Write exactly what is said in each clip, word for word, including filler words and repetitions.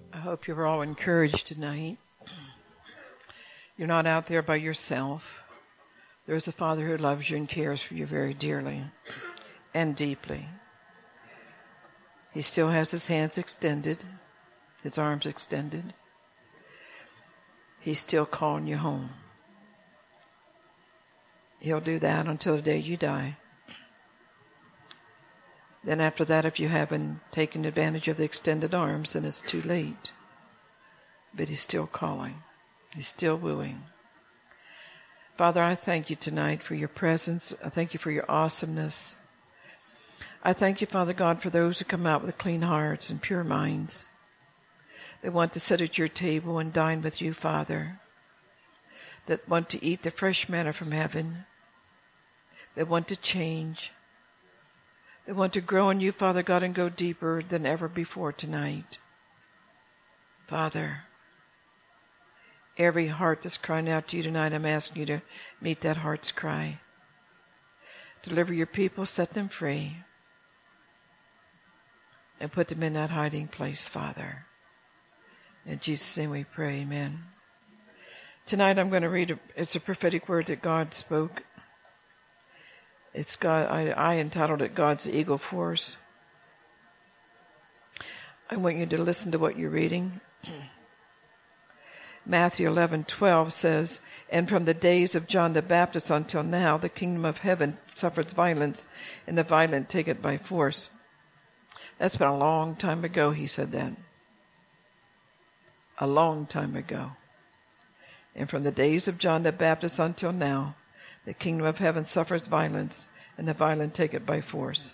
I hope you were all encouraged tonight. You're not out there by yourself. There's a Father who loves you and cares for you very dearly and deeply. He still has his hands extended, his arms extended. He's still calling you home. He'll do that until the day you die. Then after that, if you haven't taken advantage of the extended arms, then it's too late. But he's still calling. He's still wooing. Father, I thank you tonight for your presence. I thank you for your awesomeness. I thank you, Father God, for those who come out with clean hearts and pure minds. They want to sit at your table and dine with you, Father. That want to eat the fresh manna from heaven. They want to change. They want to grow in you, Father God, and go deeper than ever before tonight. Father, every heart that's crying out to you tonight, I'm asking you to meet that heart's cry. Deliver your people, set them free, and put them in that hiding place, Father. In Jesus' name we pray, amen. Tonight I'm going to read, a, it's a prophetic word that God spoke. It's God. I, I entitled it God's Eagle Force. I want you to listen to what you're reading. Matthew eleven twelve says, "And from the days of John the Baptist until now, the kingdom of heaven suffers violence, and the violent take it by force." That's been a long time ago, he said that. A long time ago. And from the days of John the Baptist until now, the kingdom of heaven suffers violence, and the violent take it by force.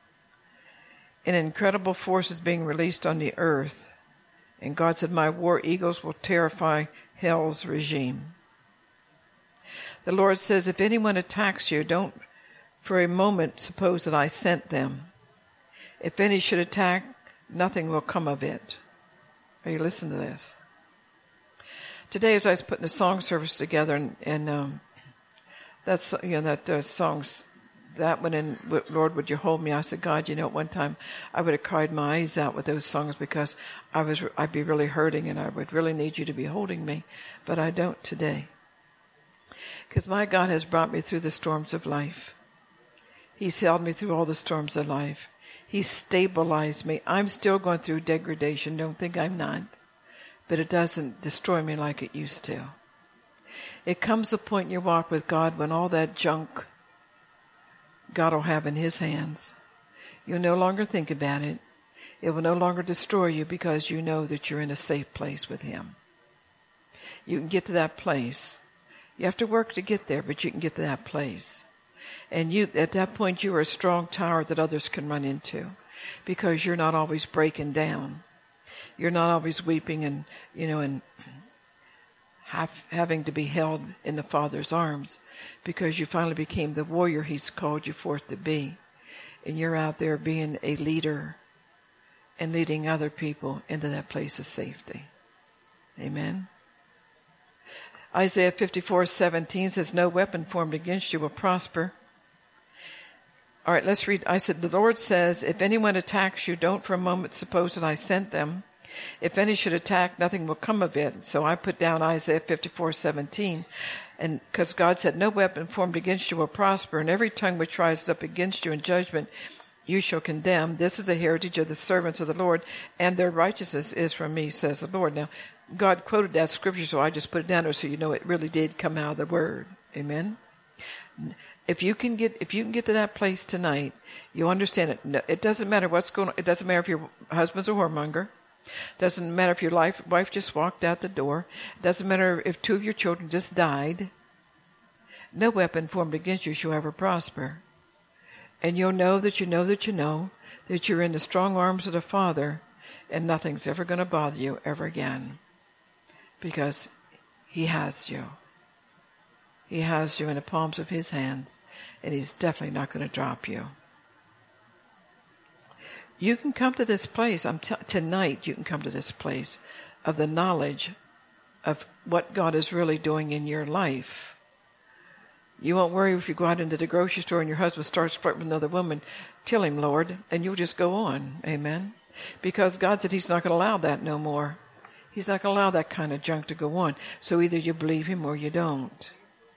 An incredible force is being released on the earth. And God said, my war eagles will terrify hell's regime. The Lord says, if anyone attacks you, don't for a moment suppose that I sent them. If any should attack, nothing will come of it. Are you listening to this? Today, as I was putting the song service together, and, and um, that's, you know, that uh, songs, that one, and Lord, would you hold me? I said, God, you know, at one time I would have cried my eyes out with those songs because I was, I'd be really hurting and I would really need you to be holding me, but I don't today. Because my God has brought me through the storms of life. He's held me through all the storms of life. He's stabilized me. I'm still going through degradation. Don't think I'm not. But it doesn't destroy me like it used to. It comes a point in your walk with God when all that junk God will have in his hands. You'll no longer think about it. It will no longer destroy you because you know that you're in a safe place with him. You can get to that place. You have to work to get there, but you can get to that place. And you, at that point, you are a strong tower that others can run into because you're not always breaking down. You're not always weeping and, you know, and have, having to be held in the Father's arms because you finally became the warrior he's called you forth to be. And you're out there being a leader and leading other people into that place of safety. Amen. Isaiah fifty-four seventeen says, no weapon formed against you will prosper. All right, let's read. I said, the Lord says, if anyone attacks you, don't for a moment suppose that I sent them. If any should attack, nothing will come of it. So I put down Isaiah fifty-four seventeen. And because God said, no weapon formed against you will prosper, and every tongue which rises up against you in judgment you shall condemn. This is a heritage of the servants of the Lord, and their righteousness is from me, says the Lord. Now, God quoted that scripture, so I just put it down there so you know it really did come out of the Word. Amen? If you can get, if you can get to that place tonight, you understand it. No, it doesn't matter what's going on. It doesn't matter if your husband's a whoremonger. It doesn't matter if your life, wife just walked out the door. It doesn't matter if two of your children just died. No weapon formed against you shall ever prosper. And you'll know that you know that you know that you're in the strong arms of the Father, and nothing's ever going to bother you ever again. Because he has you. He has you in the palms of his hands, and he's definitely not going to drop you. You can come to this place, I'm t- tonight you can come to this place of the knowledge of what God is really doing in your life. You won't worry if you go out into the grocery store and your husband starts flirting with another woman. Kill him, Lord, and you'll just go on. Amen. Because God said he's not going to allow that no more. He's not going to allow that kind of junk to go on. So either you believe him or you don't.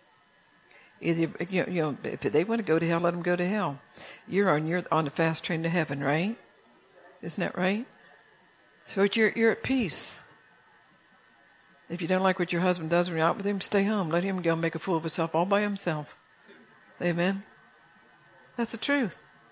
Either you know, you know if they want to go to hell, let them go to hell. You're on you're on the fast train to heaven, right? Isn't that right? So you're you're at peace. If you don't like what your husband does when you're out with him, stay home. Let him go make a fool of himself all by himself. Amen. That's the truth.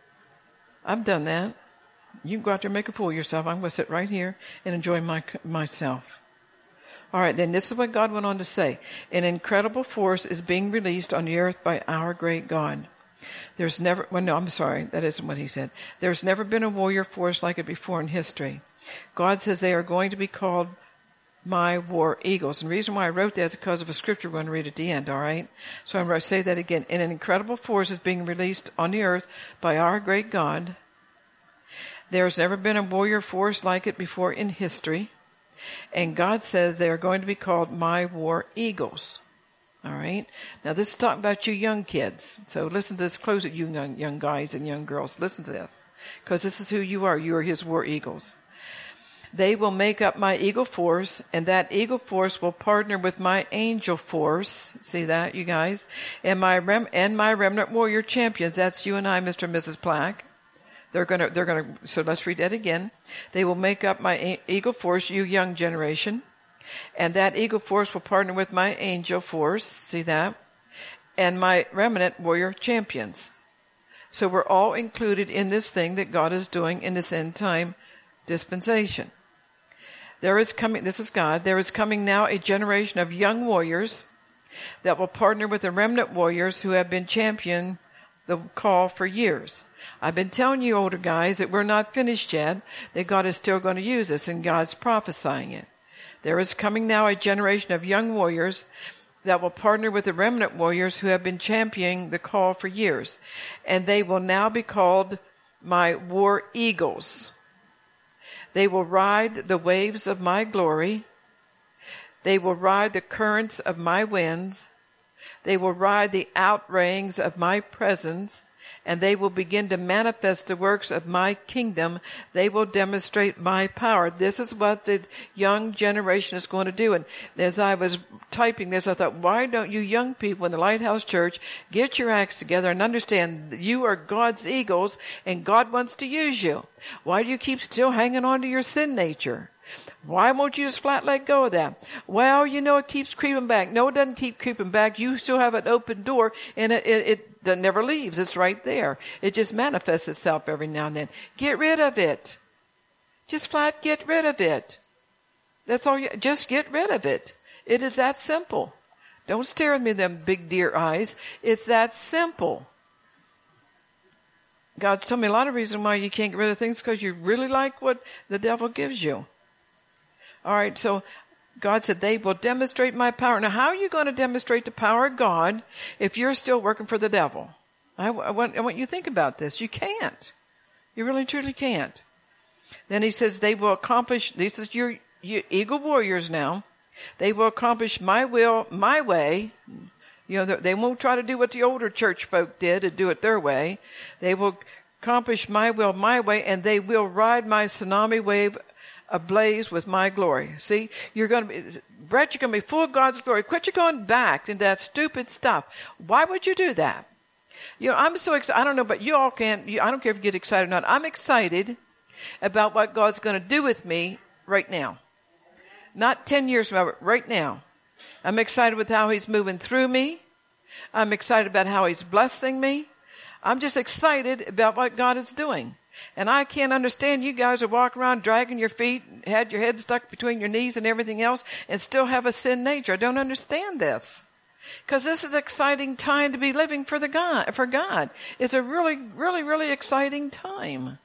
I've done that. You can go out there and make a fool of yourself. I'm going to sit right here and enjoy my myself. All right, then this is what God went on to say. An incredible force is being released on the earth by our great God. There's never, well, no, I'm sorry, that isn't what he said. There's never been a warrior force like it before in history. God says they are going to be called my war eagles. And the reason why I wrote that is because of a scripture we're going to read at the end, all right? So I'm going to say that again. And an incredible force is being released on the earth by our great God. There's never been a warrior force like it before in history. And God says they are going to be called my war eagles. All right? Now, this is talking about you young kids. So listen to this close, you young, young guys and young girls. Listen to this. Because this is who you are. You are his war eagles. They will make up my eagle force, and that eagle force will partner with my angel force. See that, you guys? And my rem- and my remnant warrior champions. That's you and I, Mister and Missus Plack. They're gonna, they're gonna, so let's read that again. They will make up my a- eagle force, you young generation. And that eagle force will partner with my angel force. See that? And my remnant warrior champions. So we're all included in this thing that God is doing in this end time dispensation. There is coming, this is God, there is coming now a generation of young warriors that will partner with the remnant warriors who have been championing the call for years. I've been telling you older guys that we're not finished yet, that God is still going to use us, and God's prophesying it. There is coming now a generation of young warriors that will partner with the remnant warriors who have been championing the call for years. And they will now be called my war eagles. They will ride the waves of my glory. They will ride the currents of my winds. They will ride the outrayings of my presence, and they will begin to manifest the works of my kingdom. They will demonstrate my power. This is what the young generation is going to do. And as I was typing this, I thought, why don't you young people in the Lighthouse Church get your acts together and understand that you are God's eagles and God wants to use you? Why do you keep still hanging on to your sin nature? Why won't you just flat let go of that? Well, you know, it keeps creeping back. No, it doesn't keep creeping back. You still have an open door, and it, it, it that never leaves. It's right there. It just manifests itself every now and then. Get rid of it. Just flat get rid of it. That's all you, just get rid of it. It is that simple. Don't stare at me with them big deer eyes. It's that simple. God's told me a lot of reasons why you can't get rid of things, because you really like what the devil gives you. All right, so God said they will demonstrate my power. Now, how are you going to demonstrate the power of God if you're still working for the devil? I, I, want, I want you to think about this. You can't. You really, truly can't. Then he says they will accomplish, this is your, your eagle warriors now. They will accomplish my will, my way. You know, they won't try to do what the older church folk did and do it their way. They will accomplish my will, my way, and they will ride my tsunami wave ablaze with my glory. See, you're going to be, Brett, you're going to be full of God's glory. Quit you going back into that stupid stuff. Why would you do that? You know, I'm so excited. I don't know, but you all can't, you, I don't care if you get excited or not. I'm excited about what God's going to do with me right now. Not ten years from now, but right now. I'm excited with how he's moving through me. I'm excited about how he's blessing me. I'm just excited about what God is doing. And I can't understand you guys are walking around dragging your feet, had your head stuck between your knees and everything else, and still have a sin nature. I don't understand this. Because this is an exciting time to be living for the God, for God. It's a really, really, really exciting time.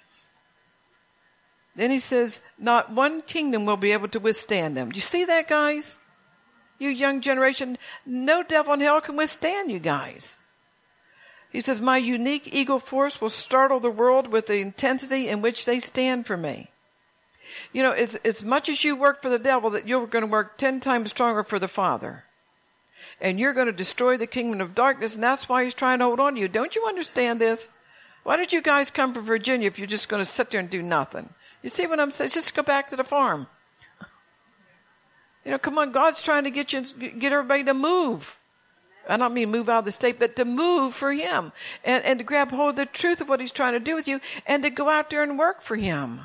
Then he says, not one kingdom will be able to withstand them. Do you see that, guys? You young generation, no devil in hell can withstand you guys. He says, my unique eagle force will startle the world with the intensity in which they stand for me. You know, as, as much as you work for the devil, that you're going to work ten times stronger for the Father. And you're going to destroy the kingdom of darkness, and that's why he's trying to hold on to you. Don't you understand this? Why did you guys come from Virginia if you're just going to sit there and do nothing? You see what I'm saying? Just go back to the farm. You know, come on, God's trying to get you, get everybody to move. I don't mean move out of the state, but to move for him and, and to grab hold of the truth of what he's trying to do with you and to go out there and work for him.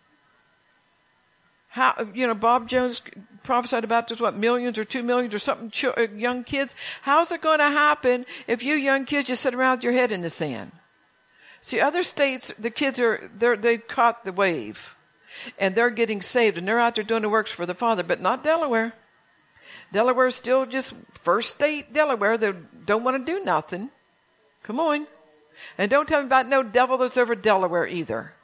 How, you know, Bob Jones prophesied about this, what, millions or two millions or something, ch- young kids. How's it going to happen if you young kids just sit around with your head in the sand? See, other states, the kids are, they're, they caught the wave and they're getting saved and they're out there doing the works for the Father, but not Delaware. Delaware's still just first state Delaware. They don't want to do nothing. Come on. And don't tell me about no devil that's over Delaware either.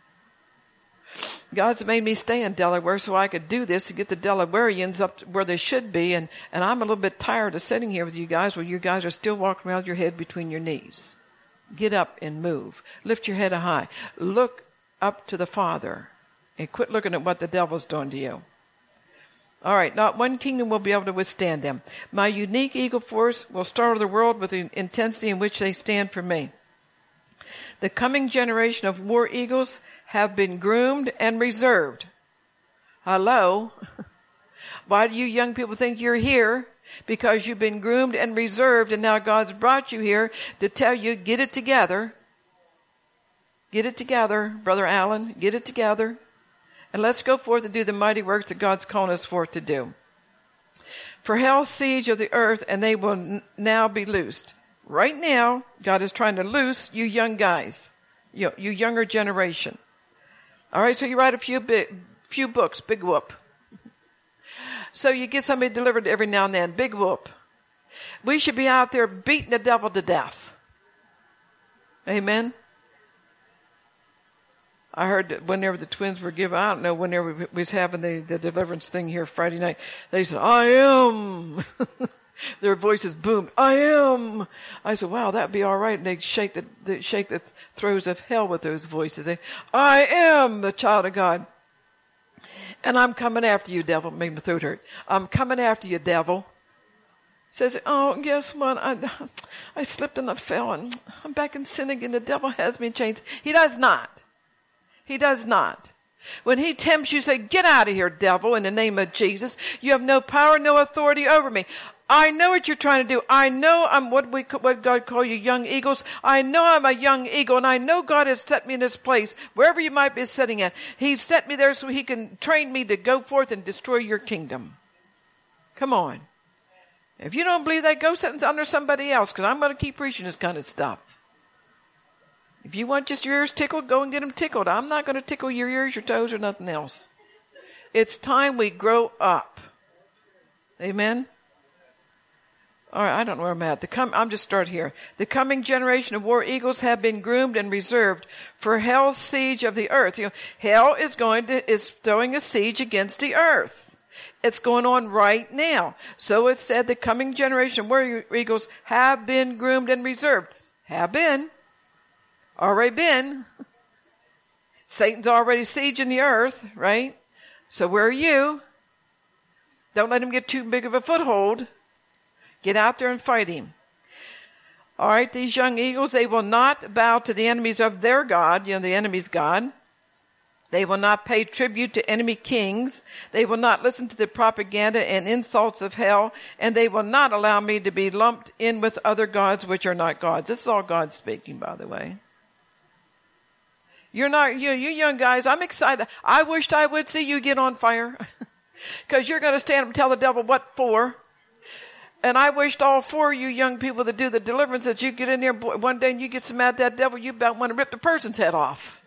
God's made me stay in Delaware so I could do this to get the Delawareans up where they should be. And, and I'm a little bit tired of sitting here with you guys where you guys are still walking around with your head between your knees. Get up and move. Lift your head high. Look up to the Father and quit looking at what the devil's doing to you. All right, not one kingdom will be able to withstand them. My unique eagle force will startle the world with the intensity in which they stand for me. The coming generation of war eagles have been groomed and reserved. Hello? Why do you young people think you're here? Because you've been groomed and reserved, and now God's brought you here to tell you, get it together. Get it together, Brother Allen. Get it together. And let's go forth and do the mighty works that God's calling us forth to do. For hell's siege of the earth, and they will n- now be loosed. Right now, God is trying to loose you young guys, you, you younger generation. All right, so you write a few big, few books, big whoop. So you get somebody delivered every now and then, big whoop. We should be out there beating the devil to death. Amen. I heard that whenever the twins were given, I don't know, whenever we was having the, the deliverance thing here Friday night, they said, I am. Their voices boomed, I am. I said, wow, that'd be all right. And they'd shake the, they'd shake the throes of hell with those voices. They, I am the child of God. And I'm coming after you, devil. Made my throat hurt. I'm coming after you, devil. Says, oh, guess what? I, I slipped and I fell and I'm back in sin again. The devil has me in chains. He does not. He does not. When he tempts you, say, get out of here, devil, in the name of Jesus. You have no power, no authority over me. I know what you're trying to do. I know I'm what we, what God call you young eagles. I know I'm a young eagle, and I know God has set me in this place, wherever you might be sitting at. He's set me there so he can train me to go forth and destroy your kingdom. Come on. If you don't believe that, go sit under somebody else, because I'm going to keep preaching this kind of stuff. If you want just your ears tickled, go and get them tickled. I'm not going to tickle your ears, your toes, or nothing else. It's time we grow up. Amen? All right, I don't know where I'm at. The com- I'm just start here. The coming generation of war eagles have been groomed and reserved for hell's siege of the earth. You know, hell is going to, is throwing a siege against the earth. It's going on right now. So it said the coming generation of war eagles have been groomed and reserved. Have been. Already been. Satan's already sieging the earth, right? So where are you? Don't let him get too big of a foothold. Get out there and fight him. All right, these young eagles, they will not bow to the enemies of their God, you know, the enemy's God. They will not pay tribute to enemy kings. They will not listen to the propaganda and insults of hell. And they will not allow me to be lumped in with other gods which are not gods. This is all God speaking, by the way. You're not, you, you young guys, I'm excited. I wished I would see you get on fire. Because you're going to stand up and tell the devil what for. And I wished all four of you young people that do the deliverance that you get in there one day and you get so mad at that devil, you about want to rip the person's head off.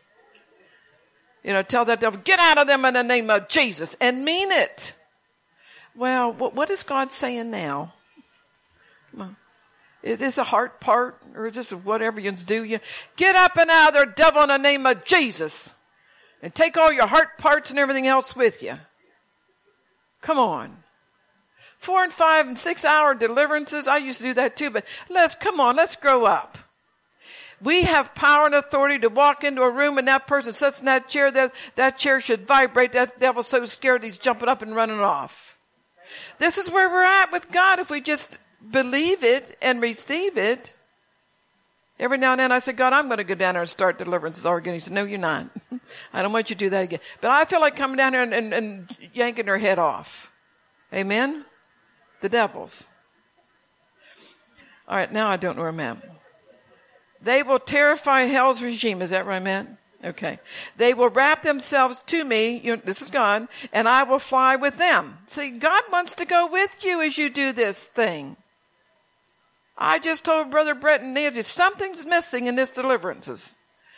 You know, tell that devil, get out of them in the name of Jesus, and mean it. Well, what, what is God saying now? Come on. Is this a heart part, or is this whatever you do? You get up and out of there, devil, in the name of Jesus, and take all your heart parts and everything else with you. Come on. Four and five and six hour deliverances. I used to do that too, but let's, come on, let's grow up. We have power and authority to walk into a room and that person sits in that chair, that, that chair should vibrate. That devil's so scared he's jumping up and running off. This is where we're at with God if we just believe it and receive it. Every now and then I say, God, I'm going to go down there and start deliverances all again. He said, no, you're not. I don't want you to do that again. But I feel like coming down here and, and, and yanking her head off. Amen? The devils. All right, now I don't know where I'm at. They will terrify hell's regime. Is that where I'm at? Okay. They will wrap themselves to me. You know, this is God. And I will fly with them. See, God wants to go with you as you do this thing. I just told Brother Brett and Nancy, something's missing in this deliverances.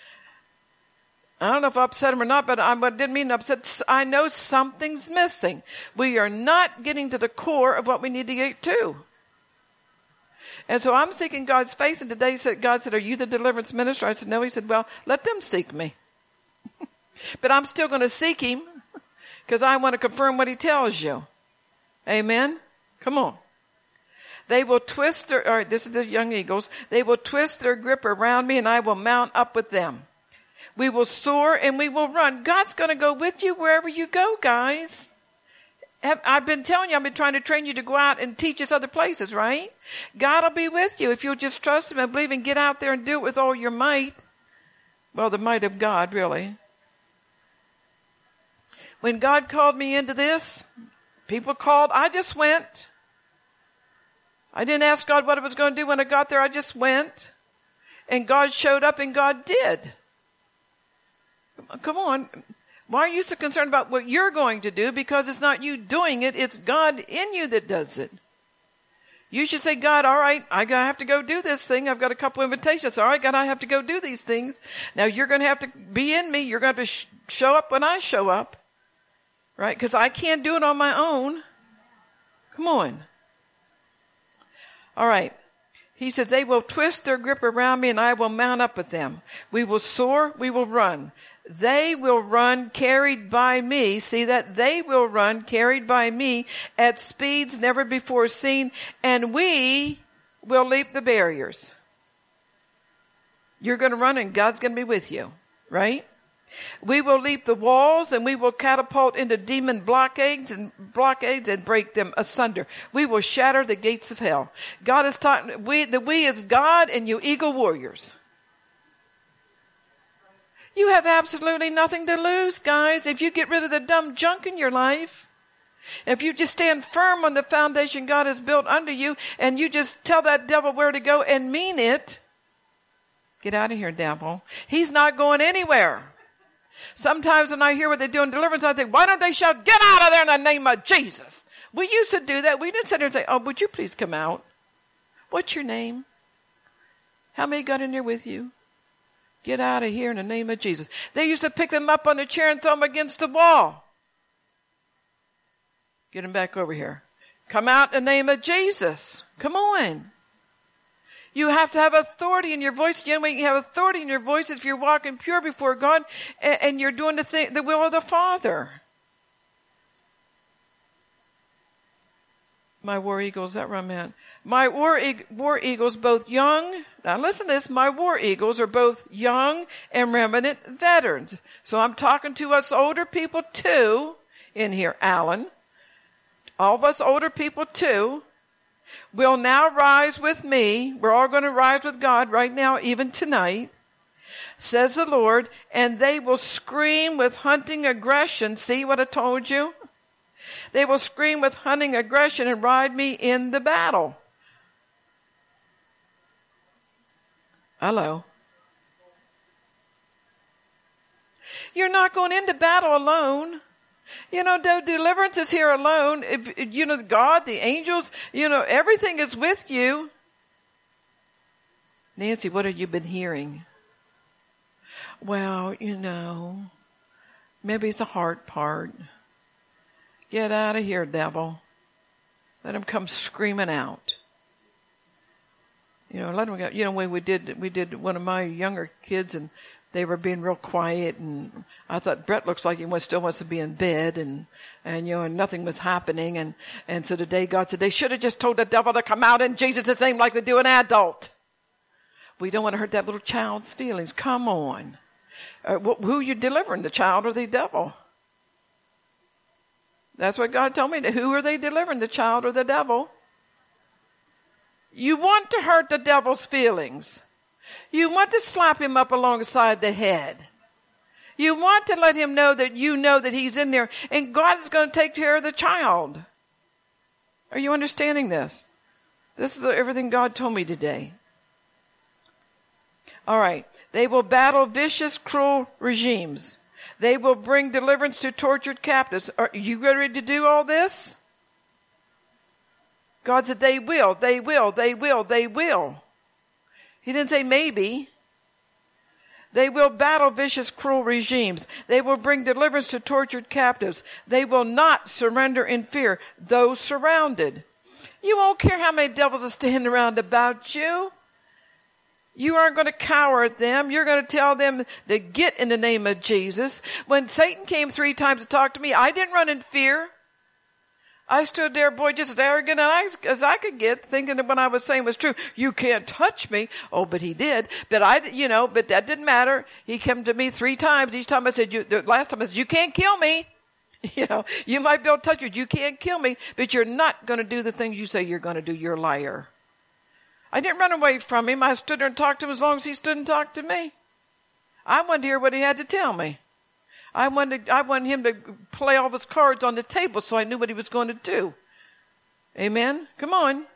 I don't know if I upset him or not, but I didn't mean to upset. I know something's missing. We are not getting to the core of what we need to get to. And so I'm seeking God's face. And today he said, God said, are you the deliverance minister? I said, no. He said, well, let them seek me. But I'm still going to seek him because I want to confirm what he tells you. Amen. Come on. They will twist their, all right, this is the young eagles. They will twist their grip around me and I will mount up with them. We will soar and we will run. God's going to go with you wherever you go, guys. I've been telling you, I've been trying to train you to go out and teach us other places, right? God will be with you if you'll just trust him and believe and get out there and do it with all your might. Well, the might of God, really. When God called me into this, people called, I just went. I didn't ask God what I was going to do when I got there. I just went. And God showed up and God did. Come on. Why are you so concerned about what you're going to do? Because it's not you doing it. It's God in you that does it. You should say, God, all right, I have to go do this thing. I've got a couple invitations. All right, God, I have to go do these things. Now you're going to have to be in me. You're going to have to sh- show up when I show up. Right? Because I can't do it on my own. Come on. All right. He says, they will twist their grip around me and I will mount up with them. We will soar. We will run. They will run carried by me. See that? They will run carried by me at speeds never before seen. And we will leap the barriers. You're going to run and God's going to be with you. Right? We will leap the walls and we will catapult into demon blockades and blockades and break them asunder. We will shatter the gates of hell. God is talking, we, the we is God and you eagle warriors. You have absolutely nothing to lose, guys, if you get rid of the dumb junk in your life. If you just stand firm on the foundation God has built under you and you just tell that devil where to go and mean it. Get out of here, devil. He's not going anywhere. Sometimes when I hear what they do in deliverance, I think, why don't they shout, get out of there in the name of Jesus? We used to do that. We didn't sit there and say, oh, would you please come out? What's your name? How many got in there with you? Get out of here in the name of Jesus. They used to pick them up on the chair and throw them against the wall. Get them back over here. Come out in the name of Jesus. Come on. You have to have authority in your voice. The only way you can have authority in your voice is if you're walking pure before God and, and you're doing the, thing, the will of the Father. My war eagles, is that where I'm at? My war, e- war eagles, both young, now listen to this, my war eagles are both young and remnant veterans. So I'm talking to us older people too in here, Alan. All of us older people too will now rise with me. We're all going to rise with God right now, even tonight, says the Lord, and they will scream with hunting aggression. See what I told you? They will scream with hunting aggression and ride me in the battle. Hello. You're not going into battle alone. You know, the deliverance is here alone. If, you know, God, the angels, you know, everything is with you. Nancy, what have you been hearing? Well, you know, maybe it's a heart part. Get out of here, devil. Let him come screaming out. You know, let him go. You know, when we did, we did one of my younger kids and they were being real quiet and I thought Brett looks like he wants, still wants to be in bed and, and, you know, and nothing was happening. And, and so today God said they should have just told the devil to come out in Jesus' name like they do an adult. We don't want to hurt that little child's feelings. Come on. Uh, wh- who are you delivering, the child or the devil? That's what God told me. Who are they delivering, the child or the devil? You want to hurt the devil's feelings. You want to slap him up alongside the head. You want to let him know that you know that he's in there and God is going to take care of the child. Are you understanding this? This is everything God told me today. All right. They will battle vicious, cruel regimes. They will bring deliverance to tortured captives. Are you ready to do all this? God said they will, they will, they will, they will. He didn't say maybe. They will battle vicious, cruel regimes. They will bring deliverance to tortured captives. They will not surrender in fear, though surrounded. You won't care how many devils are standing around about you. You aren't going to cower at them. You're going to tell them to get in the name of Jesus. When Satan came three times to talk to me, I didn't run in fear. I stood there, boy, just as arrogant as I could get, thinking that what I was saying was true. You can't touch me. Oh, but he did. But I, you know, but that didn't matter. He came to me three times. Each time I said, you, the last time I said, you can't kill me. You know, you might be able to touch me. You can't kill me, but you're not going to do the things you say you're going to do. You're a liar. I didn't run away from him. I stood there and talked to him as long as he stood and talked to me. I wanted to hear what he had to tell me. I wanted, I wanted him to play all of his cards on the table so I knew what he was going to do. Amen? Come on.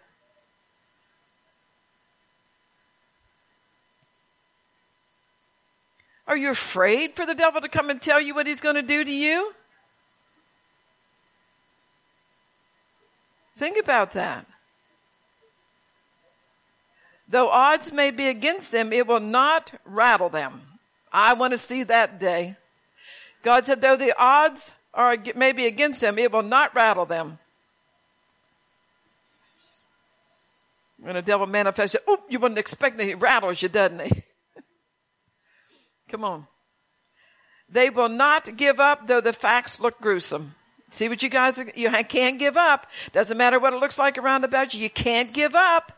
Are you afraid for the devil to come and tell you what he's going to do to you? Think about that. Though odds may be against them, it will not rattle them. I want to see that day. God said, though the odds are maybe against them, it will not rattle them. When a devil manifests, oh, you wouldn't expect it. He rattles you, doesn't he? Come on. They will not give up, though the facts look gruesome. See what you guys, you can't give up. Doesn't matter what it looks like around about you. You can't give up.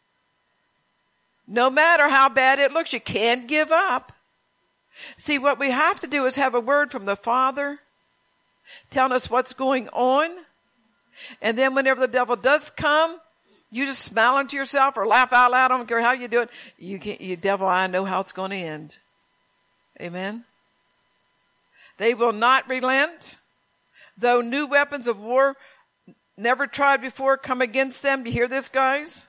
No matter how bad it looks, you can't give up. See, what we have to do is have a word from the Father telling us what's going on. And then whenever the devil does come, you just smile into yourself or laugh out loud. I don't care how you do it. You can't, you devil, I know how it's going to end. Amen. They will not relent. Though new weapons of war never tried before come against them. Do you hear this, guys?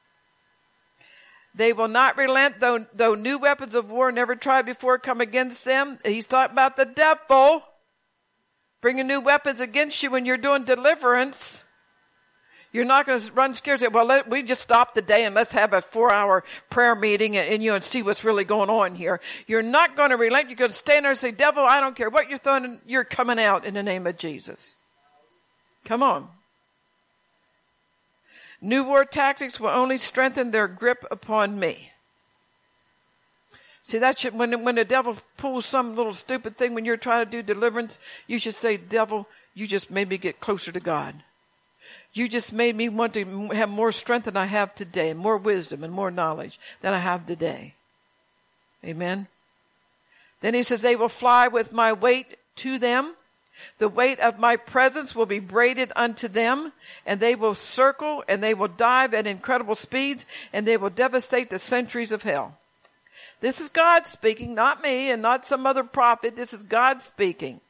They will not relent, though, though new weapons of war never tried before come against them. He's talking about the devil bringing new weapons against you when you're doing deliverance. You're not going to run scared and say, well, let, we just stop the day and let's have a four-hour prayer meeting and, and you know, and see what's really going on here. You're not going to relent. You're going to stand there and say, devil, I don't care what you're throwing. You're coming out in the name of Jesus. Come on. New war tactics will only strengthen their grip upon me. See, that should, when, when the devil pulls some little stupid thing when you're trying to do deliverance, you should say, devil, you just made me get closer to God. You just made me want to have more strength than I have today, and more wisdom and more knowledge than I have today. Amen. Then he says, they will fly with my weight to them. The weight of my presence will be braided unto them, and they will circle, and they will dive at incredible speeds, and they will devastate the centuries of hell. This is God speaking, not me and not some other prophet. This is God speaking.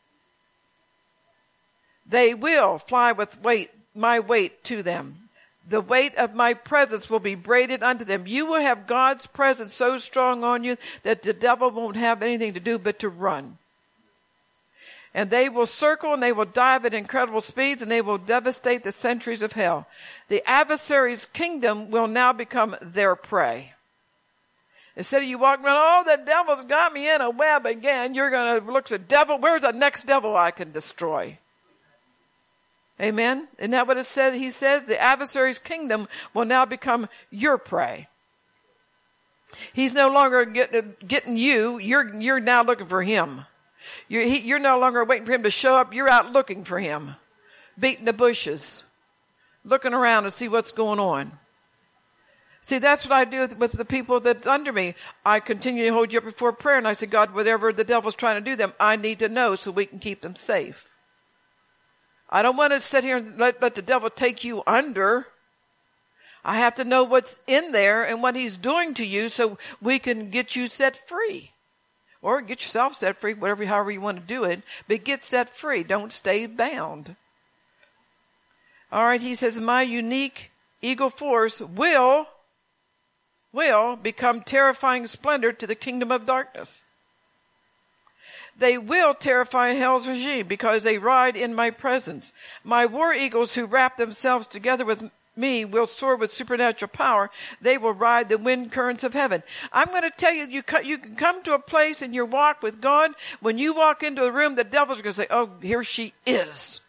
They will fly with weight, my weight to them. The weight of my presence will be braided unto them. You will have God's presence so strong on you that the devil won't have anything to do but to run. And they will circle and they will dive at incredible speeds and they will devastate the centuries of hell. The adversary's kingdom will now become their prey. Instead of you walking around, oh, the devil's got me in a web again, you're going to look at the devil. Where's the next devil I can destroy? Amen? Isn't that what it said? He says the adversary's kingdom will now become your prey. He's no longer getting, getting you. You're, you're now looking for him. You're, he, you're no longer waiting for him to show up. You're out looking for him, beating the bushes, looking around to see what's going on. See, that's what I do with, with the people that's under me. I continue to hold you up before prayer, and I say, God, whatever the devil's trying to do them, I need to know so we can keep them safe. I don't want to sit here and let, let the devil take you under. I have to know what's in there and what he's doing to you so we can get you set free. Or get yourself set free, whatever, however you want to do it. But get set free. Don't stay bound. All right, he says, my unique eagle force will, will become terrifying splendor to the kingdom of darkness. They will terrify hell's regime because they ride in my presence. My war eagles who wrap themselves together with me will soar with supernatural power. They will ride the wind currents of heaven. I'm going to tell you, you, you can come to a place in your walk with God. When you walk into a room, the devil's going to say, oh, here she is.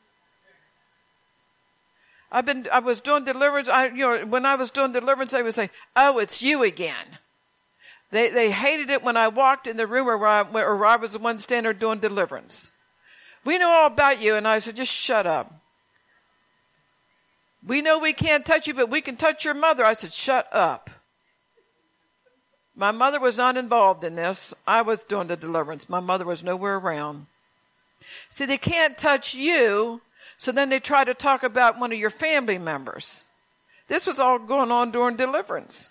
I've been, I was doing deliverance. I, you know, when I was doing deliverance, they would say, oh, it's you again. They, they hated it when I walked in the room or I, or I was the one standing there doing deliverance. We know all about you. And I said, just shut up. We know we can't touch you, but we can touch your mother. I said, shut up. My mother was not involved in this. I was doing the deliverance. My mother was nowhere around. See, they can't touch you, so then they try to talk about one of your family members. This was all going on during deliverance.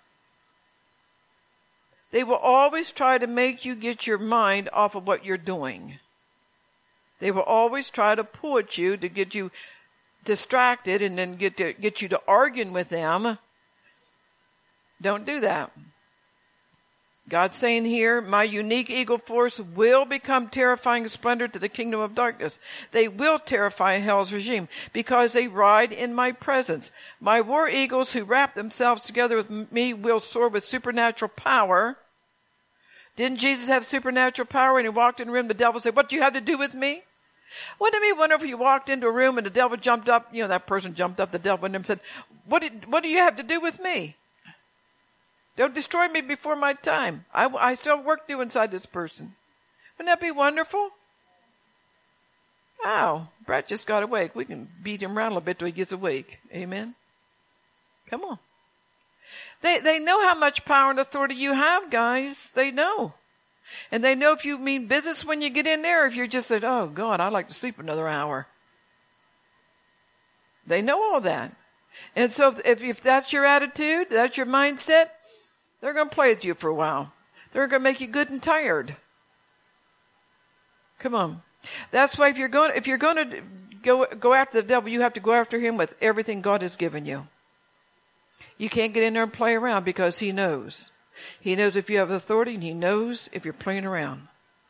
They will always try to make you get your mind off of what you're doing. They will always try to pull at you to get you distracted and then get to get you to arguing with them. Don't do that. God's saying here, my unique eagle force will become terrifying splendor to the kingdom of darkness. They will terrify hell's regime because they ride in my presence. My war eagles who wrap themselves together with me will soar with supernatural power. Didn't Jesus have supernatural power when he walked in a room? The devil said, what do you have to do with me? Wouldn't it be wonderful if you walked into a room and the devil jumped up, you know, that person jumped up, the devil in him said, what, did, what do you have to do with me? Don't destroy me before my time. I, I still have work to do inside this person. Wouldn't that be wonderful? Ow, Brett just got awake. We can beat him around a little bit till he gets awake. Amen? Come on. They, they know how much power and authority you have, guys. They know. And they know if you mean business when you get in there, if you're just said, oh, God, I'd like to sleep another hour. They know all that. And so if, if that's your attitude, that's your mindset, they're going to play with you for a while. They're going to make you good and tired. Come on. That's why if you're going, if you're going to go, go after the devil, you have to go after him with everything God has given you. You can't get in there and play around because he knows. He knows if you have authority and he knows if you're playing around.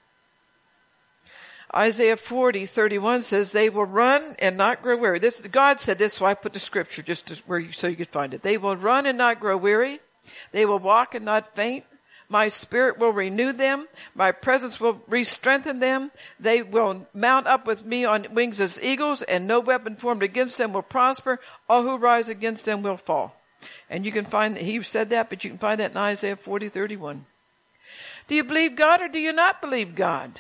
Isaiah forty, thirty-one says, they will run and not grow weary. This, God said this, so I put the scripture just to, where you, so you could find it. They will run and not grow weary. They will walk and not faint. My spirit will renew them. My presence will re-strengthen them. They will mount up with me on wings as eagles, and no weapon formed against them will prosper. All who rise against them will fall. And you can find, he said that, but you can find that in Isaiah forty, thirty-one. Do you believe God or do you not believe God?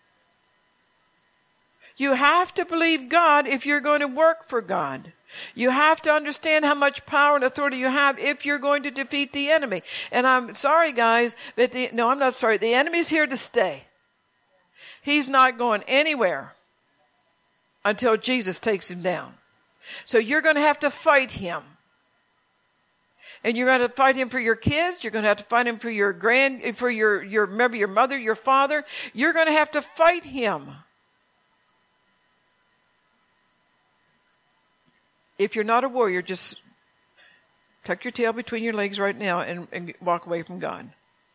You have to believe God if you're going to work for God. You have to understand how much power and authority you have if you're going to defeat the enemy. And I'm sorry, guys, but the, no, I'm not sorry. The enemy's here to stay. He's not going anywhere until Jesus takes him down. So you're going to have to fight him. And you're going to fight him for your kids. You're going to have to fight him for your grand, for your, your, maybe your mother, your father. You're going to have to fight him. If you're not a warrior, just tuck your tail between your legs right now and, and walk away from God.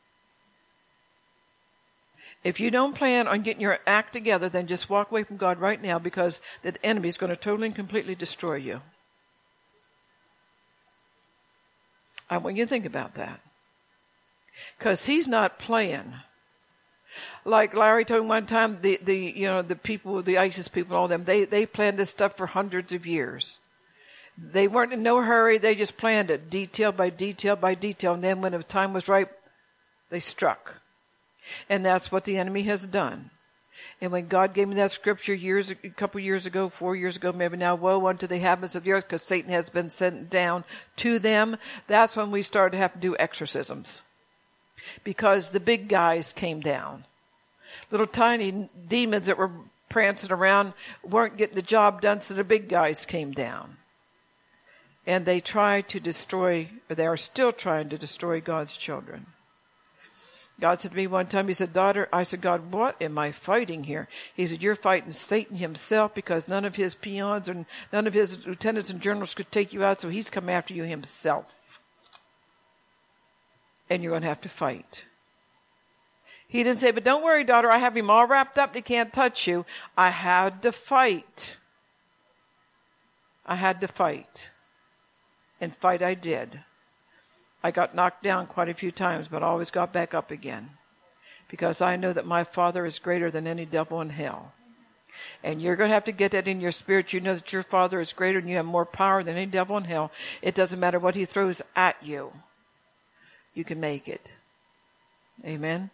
If you don't plan on getting your act together, then just walk away from God right now because the enemy is going to totally and completely destroy you. I want you to think about that. Because he's not playing. Like Larry told me one time, the, the, you know, the people, the ISIS people, all them, they, they planned this stuff for hundreds of years. They weren't in no hurry. They just planned it detail by detail by detail. And then when the time was right, they struck. And that's what the enemy has done. And when God gave me that scripture years, a couple years ago, four years ago, maybe now, woe unto the inhabitants of the earth, because Satan has been sent down to them. That's when we started to have to do exorcisms. Because the big guys came down. Little tiny demons that were prancing around weren't getting the job done, so the big guys came down. And they tried to destroy, or they are still trying to destroy God's children. God said to me one time, he said, daughter, I said, God, what am I fighting here? He said, you're fighting Satan himself because none of his peons and none of his lieutenants and generals could take you out, so he's come after you himself. And you're going to have to fight. He didn't say, but don't worry, daughter, I have him all wrapped up and he can't touch you. I had to fight. I had to fight. And fight I did. I got knocked down quite a few times, but I always got back up again. Because I know that my Father is greater than any devil in hell. And you're going to have to get that in your spirit. You know that your Father is greater and you have more power than any devil in hell. It doesn't matter what he throws at you. You can make it. Amen.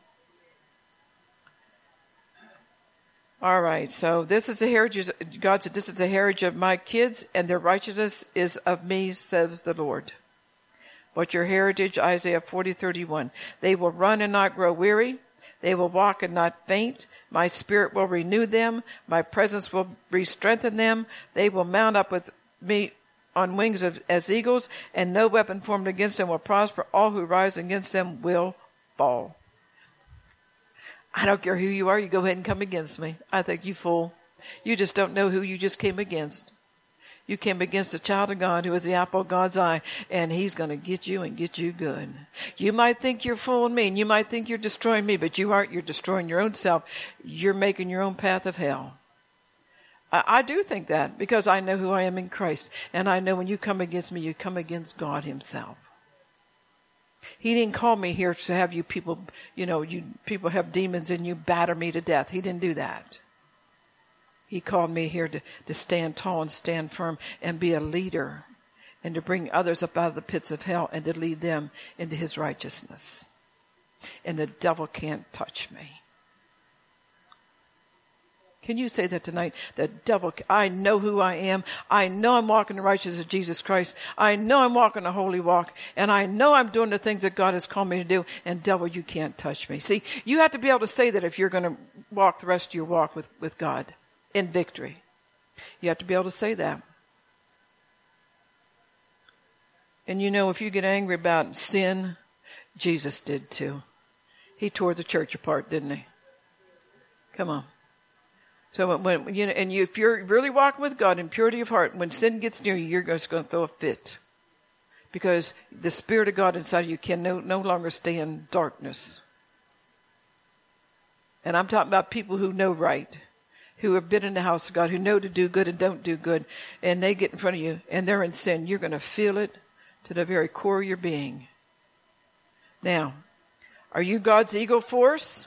All right, so this is the heritage. God said, this is the heritage of my kids, and their righteousness is of me, says the Lord. What's your heritage? Isaiah forty thirty-one. They will run and not grow weary. They will walk and not faint. My spirit will renew them. My presence will re-strengthen them. They will mount up with me on wings of, as eagles, and no weapon formed against them will prosper. All who rise against them will fall. I don't care who you are. You go ahead and come against me. I think you fool. You just don't know who you just came against. You came against a child of God who is the apple of God's eye, and he's going to get you and get you good. You might think you're fooling me, and you might think you're destroying me, but you aren't. You're destroying your own self. You're making your own path of hell. I, I do think that because I know who I am in Christ, and I know when you come against me, you come against God himself. He didn't call me here to have you people, you know, you people have demons and you batter me to death. He didn't do that. He called me here to, to stand tall and stand firm and be a leader and to bring others up out of the pits of hell and to lead them into his righteousness. And the devil can't touch me. Can you say that tonight? The devil, I know who I am. I know I'm walking the righteousness of Jesus Christ. I know I'm walking a holy walk. And I know I'm doing the things that God has called me to do. And devil, you can't touch me. See, you have to be able to say that if you're going to walk the rest of your walk with, with God in victory. You have to be able to say that. And you know, if you get angry about sin, Jesus did too. He tore the church apart, didn't he? Come on. So when you know, and you, if you're really walking with God in purity of heart, when sin gets near you, you're just going to throw a fit, because the Spirit of God inside of you can no, no longer stay in darkness. And I'm talking about people who know right, who have been in the house of God, who know to do good and don't do good, and they get in front of you and they're in sin. You're going to feel it to the very core of your being. Now, are you God's eagle force?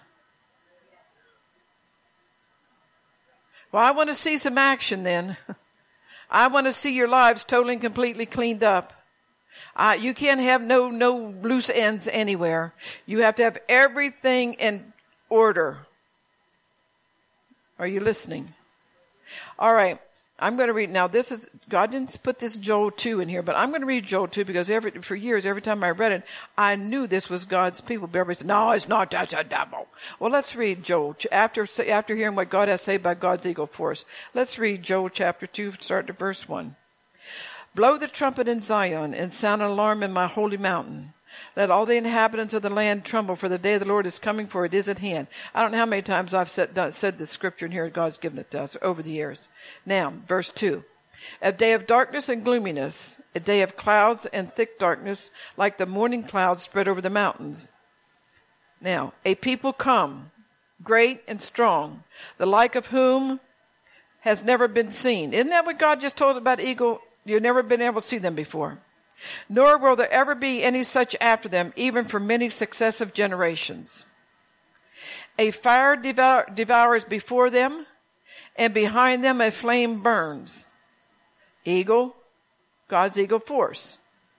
Well, I want to see some action then. I want to see your lives totally and completely cleaned up. Uh, you can't have no, no loose ends anywhere. You have to have everything in order. Are you listening? All right. I'm going to read now. This is, God didn't put this Joel two in here, but I'm going to read Joel two because every, for years, every time I read it, I knew this was God's people. But everybody said, no, it's not. That's a devil. Well, let's read Joel. After, after hearing what God has to say by God's eagle force, let's read Joel chapter two, start to verse one. Blow the trumpet in Zion and sound an alarm in my holy mountain. Let all the inhabitants of the land tremble, for the day of the Lord is coming, for it is at hand. I don't know how many times I've said, done, said this scripture in here. God's given it to us over the years. Now, verse two. A day of darkness and gloominess, a day of clouds and thick darkness, like the morning clouds spread over the mountains. Now, a people come, great and strong, the like of whom has never been seen. Isn't that what God just told about eagle? You've never been able to see them before. Nor will there ever be any such after them, even for many successive generations. A fire devour, devours before them, and behind them a flame burns. Eagle, God's eagle force.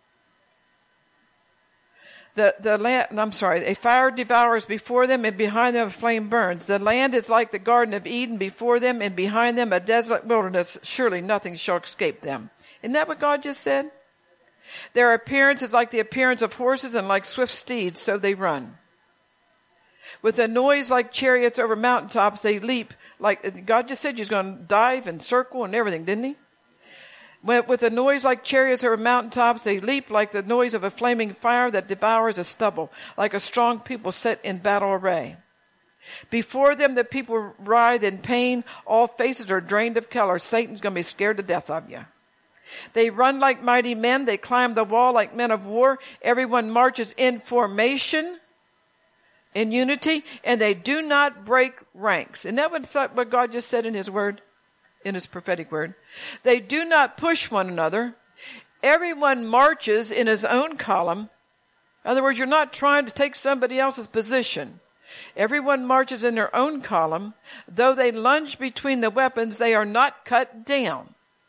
The, the land, I'm sorry, a fire devours before them, and behind them a flame burns. The land is like the Garden of Eden before them, and behind them a desolate wilderness. Surely nothing shall escape them. Isn't that what God just said? Their appearance is like the appearance of horses, and like swift steeds, so they run. With a noise like chariots over mountaintops, they leap. Like God just said, He's going to dive and circle and everything, didn't He? With a noise like chariots over mountaintops, they leap like the noise of a flaming fire that devours a stubble, like a strong people set in battle array. Before them, the people writhe in pain. All faces are drained of color. Satan's going to be scared to death of you. They run like mighty men. They climb the wall like men of war. Everyone marches in formation, in unity, and they do not break ranks. Isn't that what, what God just said in his word? In his prophetic word. They do not push one another. Everyone marches in his own column. In other words, you're not trying to take somebody else's position. Everyone marches in their own column. Though they lunge between the weapons, they are not cut down.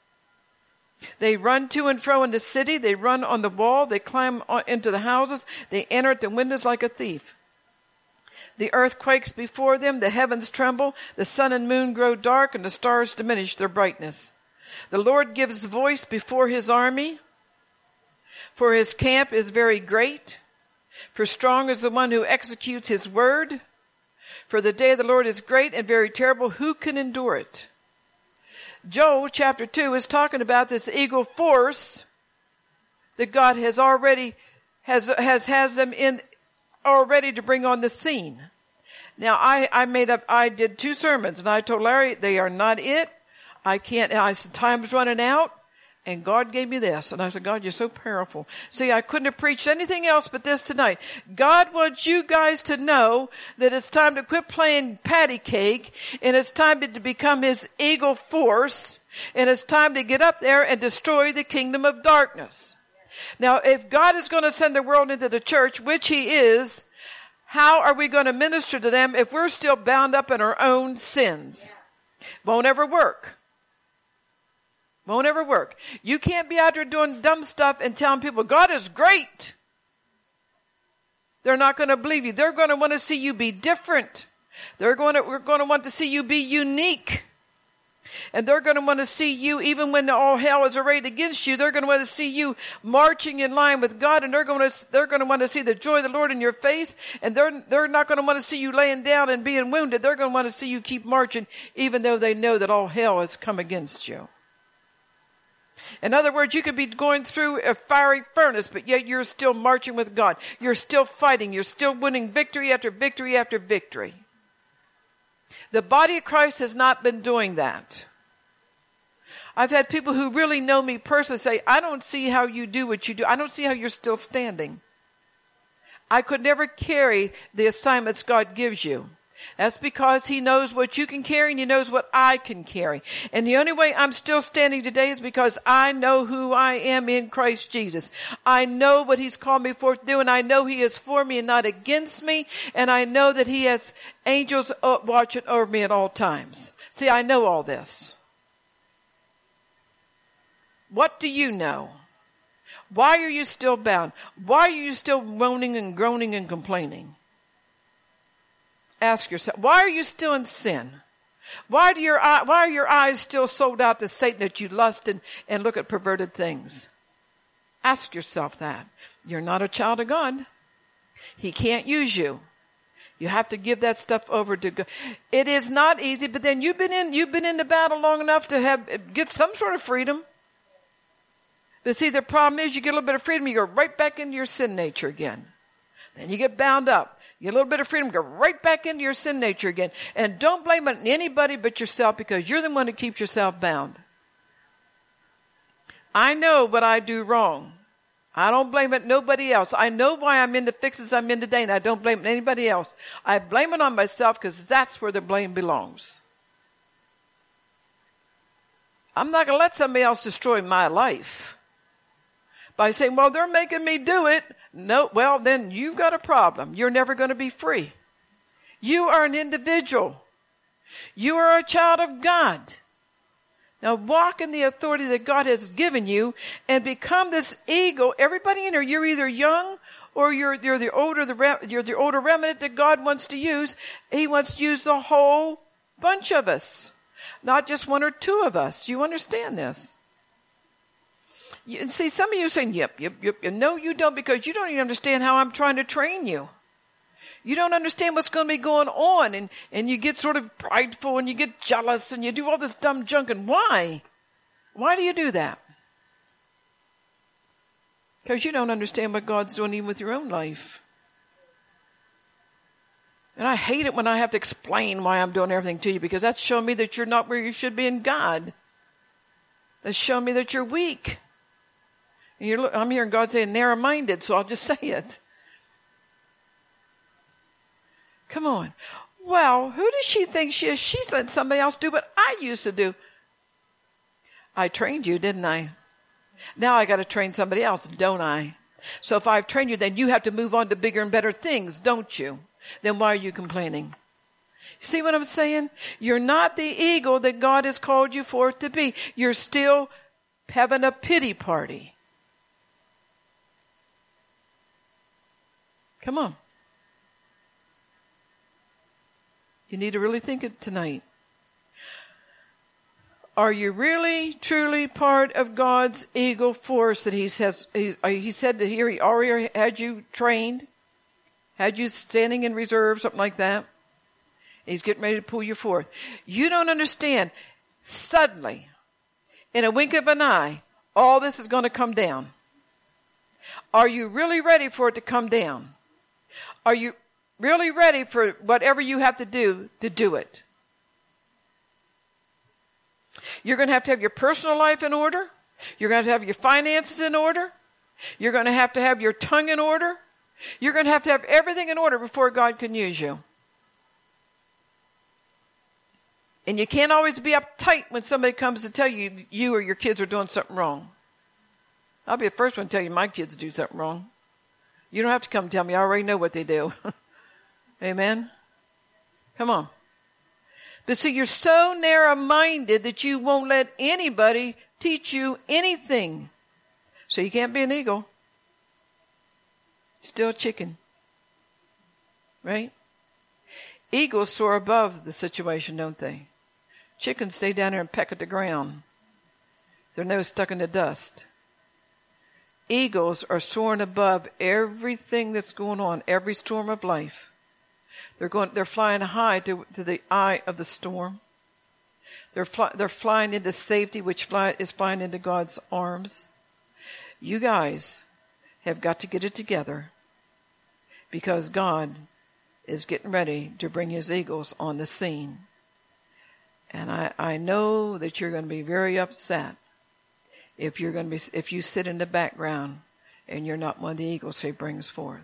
They run to and fro in the city. They run on the wall. They climb into the houses. They enter at the windows like a thief. The earth quakes before them, the heavens tremble, the sun and moon grow dark, and the stars diminish their brightness. The Lord gives voice before his army, for his camp is very great. For strong is the one who executes his word. For the day of the Lord is great and very terrible. Who can endure it? Joel chapter two is talking about this eagle force that God has already, has, has, has them in, are ready to bring on the scene. Now, I, I made up, I did two sermons, and I told Larry, they are not it. I can't, and I said, time's running out, and God gave me this. And I said, God, you're so powerful. See, I couldn't have preached anything else but this tonight. God wants you guys to know that it's time to quit playing patty cake, and it's time to become his eagle force, and it's time to get up there and destroy the kingdom of darkness. Now, if God is going to send the world into the church, which he is, how are we going to minister to them if we're still bound up in our own sins? Won't ever work. Won't ever work. You can't be out there doing dumb stuff and telling people, God is great. They're not going to believe you. They're going to want to see you be different. They're going to, we're going to want to see you be unique. And they're going to want to see you, even when all hell is arrayed against you, they're going to want to see you marching in line with God, and they're going to, they're going to want to see the joy of the Lord in your face, and they're, they're not going to want to see you laying down and being wounded. They're going to want to see you keep marching, even though they know that all hell has come against you. In other words, you could be going through a fiery furnace, but yet you're still marching with God. You're still fighting. You're still winning victory after victory after victory. The body of Christ has not been doing that. I've had people who really know me personally say, I don't see how you do what you do. I don't see how you're still standing. I could never carry the assignments God gives you. That's because he knows what you can carry and he knows what I can carry. And the only way I'm still standing today is because I know who I am in Christ Jesus. I know what he's called me forth to do, and I know he is for me and not against me. And I know that he has angels watching over me at all times. See, I know all this. What do you know? Why are you still bound? Why are you still moaning and groaning and complaining? Ask yourself, why are you still in sin? Why do your eye, why are your eyes still sold out to Satan that you lust and, and look at perverted things? Ask yourself that. You're not a child of God. He can't use you. You have to give that stuff over to God. It is not easy, but then you've been in you've been in the battle long enough to have get some sort of freedom. But see, the problem is you get a little bit of freedom, you go right back into your sin nature again. Then you get bound up. You get a little bit of freedom, go right back into your sin nature again. And don't blame it on anybody but yourself, because you're the one who keeps yourself bound. I know what I do wrong. I don't blame it on nobody else. I know why I'm in the fixes I'm in today, and I don't blame it on anybody else. I blame it on myself, because that's where the blame belongs. I'm not going to let somebody else destroy my life by saying, well, they're making me do it. No, well, then you've got a problem. You're never going to be free. You are an individual. You are a child of God. Now walk in the authority that God has given you and become this eagle. Everybody in here, you're either young or you're, you're the older, the, you're the older remnant that God wants to use. He wants to use the whole bunch of us, not just one or two of us. Do you understand this? You, see, some of you are saying, yep, yep, yep. No, you don't, because you don't even understand how I'm trying to train you. You don't understand what's going to be going on, and, and you get sort of prideful, and you get jealous, and you do all this dumb junk. And why? Why do you do that? Because you don't understand what God's doing even with your own life. And I hate it when I have to explain why I'm doing everything to you, because that's showing me that you're not where you should be in God. That's showing me that you're weak. And you're, I'm hearing God say narrow-minded, so I'll just say it. Come on. Well, who does she think she is? She's letting somebody else do what I used to do. I trained you, didn't I? Now I got to train somebody else, don't I? So if I've trained you, then you have to move on to bigger and better things, don't you? Then why are you complaining? See what I'm saying? You're not the eagle that God has called you forth to be. You're still having a pity party. Come on. You need to really think it tonight. Are you really, truly part of God's eagle force that he says, he, he said that here he already had you trained, had you standing in reserve, something like that. He's getting ready to pull you forth. You don't understand. Suddenly, in a wink of an eye, all this is going to come down. Are you really ready for it to come down? Are you really ready for whatever you have to do to do it? You're going to have to have your personal life in order. You're going to have to have your finances in order. You're going to have to have your tongue in order. You're going to have to have everything in order before God can use you. And you can't always be uptight when somebody comes to tell you you or your kids are doing something wrong. I'll be the first one to tell you my kids do something wrong. You don't have to come tell me. I already know what they do. Amen? Come on. But see, you're so narrow-minded that you won't let anybody teach you anything. So you can't be an eagle. Still a chicken. Right? Eagles soar above the situation, don't they? Chickens stay down there and peck at the ground. Their nose stuck in the dust. Eagles are soaring above everything that's going on, every storm of life. They're going. They're flying high to, to the eye of the storm. They're fly, they're flying into safety, which fly, is flying into God's arms. You guys have got to get it together, because God is getting ready to bring his eagles on the scene. And I, I know that you're going to be very upset if you're going to be if you sit in the background and you're not one of the eagles he brings forth.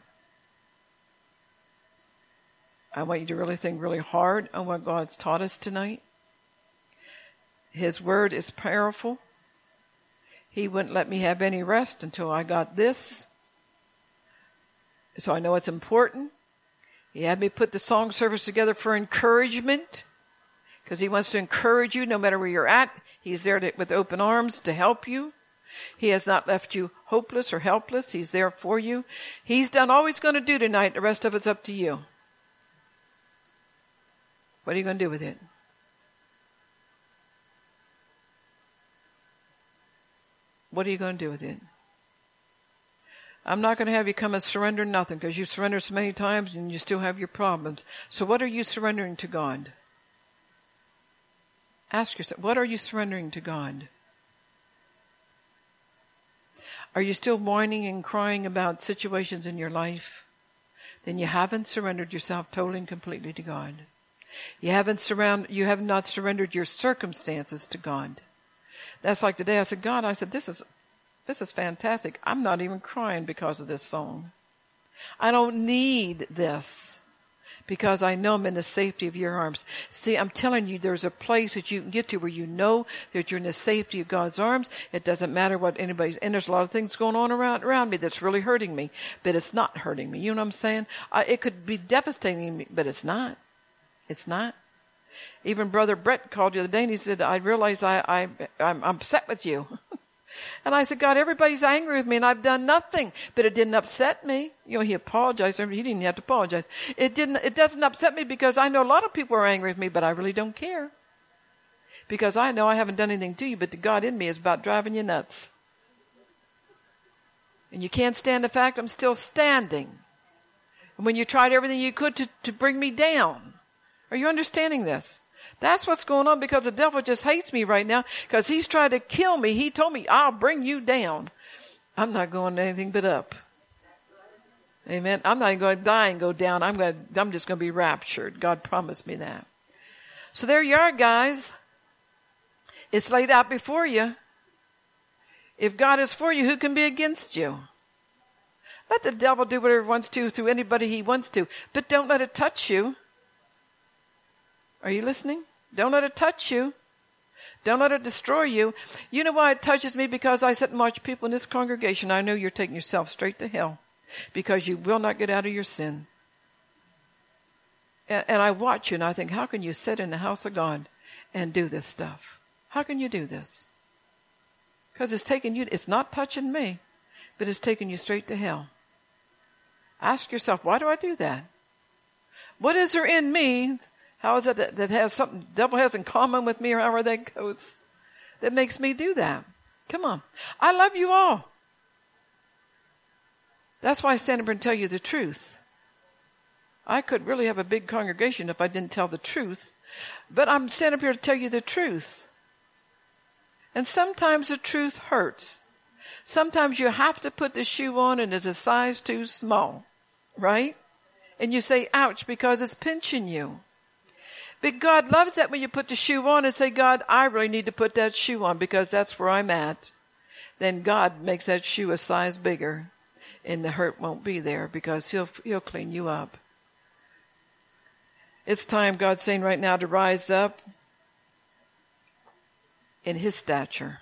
I want you to really think really hard on what God's taught us tonight. His word is powerful. He wouldn't let me have any rest until I got this. So I know it's important. He had me put the song service together for encouragement, because he wants to encourage you no matter where you're at. He's there to, with open arms to help you. He has not left you hopeless or helpless. He's there for you. He's done all he's going to do tonight. The rest of it's up to you. What are you going to do with it? What are you going to do with it? I'm not going to have you come and surrender nothing, because you surrendered so many times and you still have your problems. So what are you surrendering to God? Ask yourself, what are you surrendering to God? Are you still whining and crying about situations in your life? Then you haven't surrendered yourself totally and completely to God. You haven't surround, you have not surrendered your circumstances to God. That's like today I said, God, I said, this is, this is fantastic. I'm not even crying because of this song. I don't need this, because I know I'm in the safety of your arms. See, I'm telling you, there's a place that you can get to where you know that you're in the safety of God's arms. It doesn't matter what anybody's, and there's a lot of things going on around, around me that's really hurting me, but it's not hurting me. You know what I'm saying? I, it could be devastating me, but it's not. It's not. Even Brother Brett called the other day and he said, I realize I, I, I'm upset with you. And I said, God, everybody's angry with me and I've done nothing, but it didn't upset me. You know, he apologized. He didn't even have to apologize. It didn't, it doesn't upset me, because I know a lot of people are angry with me, but I really don't care. Because I know I haven't done anything to you, but the God in me is about driving you nuts. And you can't stand the fact I'm still standing. And when you tried everything you could to, to bring me down. Are you understanding this? That's what's going on, because the devil just hates me right now, because he's trying to kill me. He told me, I'll bring you down. I'm not going to anything but up. Amen. I'm not even going to die and go down. I'm going to, I'm just going to be raptured. God promised me that. So there you are, guys. It's laid out before you. If God is for you, who can be against you? Let the devil do whatever he wants to through anybody he wants to, but don't let it touch you. Are you listening? Don't let it touch you. Don't let it destroy you. You know why it touches me? Because I sit and watch people in this congregation. I know you're taking yourself straight to hell because you will not get out of your sin. And, and I watch you and I think, how can you sit in the house of God and do this stuff? How can you do this? Because it's taking you, it's not touching me, but it's taking you straight to hell. Ask yourself, why do I do that? What is there in me? How is it that, that has something the devil has in common with me, or however that goes, that makes me do that? Come on. I love you all. That's why I stand up and tell you the truth. I could really have a big congregation if I didn't tell the truth, but I'm standing up here to tell you the truth. And sometimes the truth hurts. Sometimes you have to put the shoe on and it's a size too small, right? And you say, ouch, because it's pinching you. But God loves that when you put the shoe on and say, God, I really need to put that shoe on because that's where I'm at. Then God makes that shoe a size bigger and the hurt won't be there because he'll, he'll clean you up. It's time, God's saying right now, to rise up in his stature.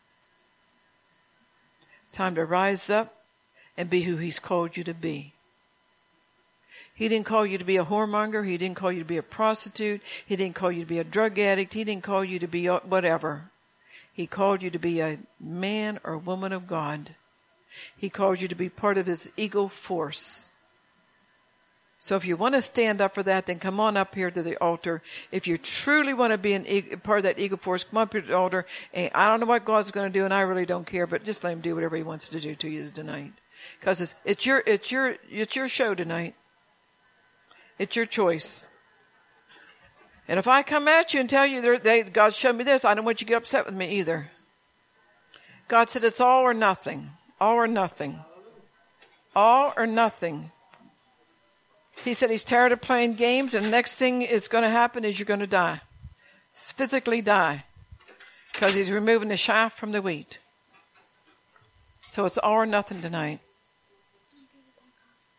Time to rise up and be who he's called you to be. He didn't call you to be a whoremonger. He didn't call you to be a prostitute. He didn't call you to be a drug addict. He didn't call you to be whatever. He called you to be a man or woman of God. He called you to be part of his eagle force. So if you want to stand up for that, then come on up here to the altar. If you truly want to be an, part of that eagle force, come up here to the altar. And I don't know what God's going to do, and I really don't care, but just let him do whatever he wants to do to you tonight. Because it's, it's your, it's your, it's your show tonight. It's your choice. And if I come at you and tell you that God showed me this, I don't want you to get upset with me either. God said it's all or nothing. All or nothing. All or nothing. He said he's tired of playing games, and the next thing is going to happen is you're going to die. Physically die. Because he's removing the chaff from the wheat. So it's all or nothing tonight.